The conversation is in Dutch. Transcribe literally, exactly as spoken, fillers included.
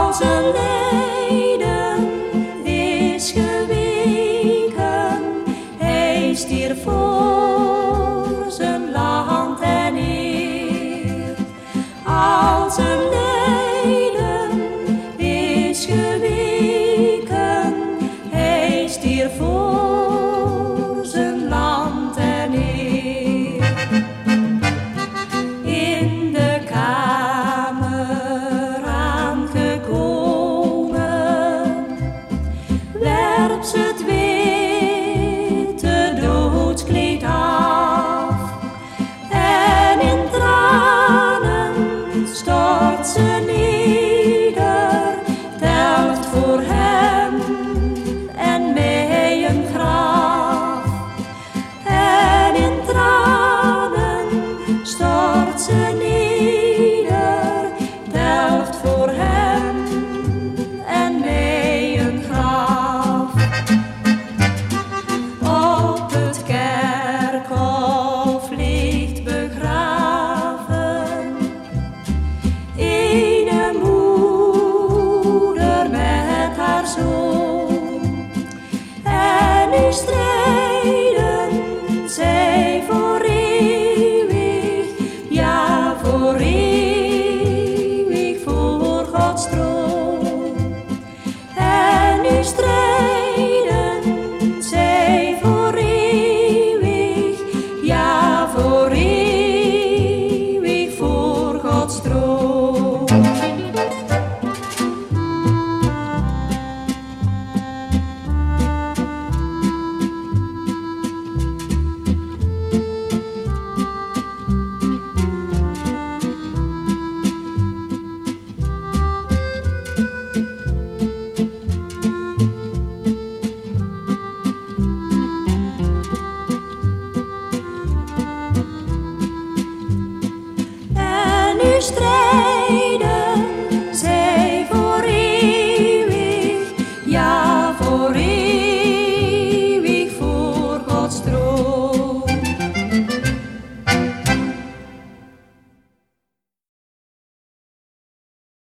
Als een lijden is geweken, hij stierf voor zijn land en eer. Als een lijden is geweken, hij stierf voor zijn land en eer. In de kamer aangekomen, werpt ze het witte doodskleed af en in tranen stort ze neder, telt voor hem en mij een graf. En in tranen stort ze neder, telt voor hem en mij een graf. Op het kerkhof ligt begraven ene moeder met haar zoon, en nu strijdt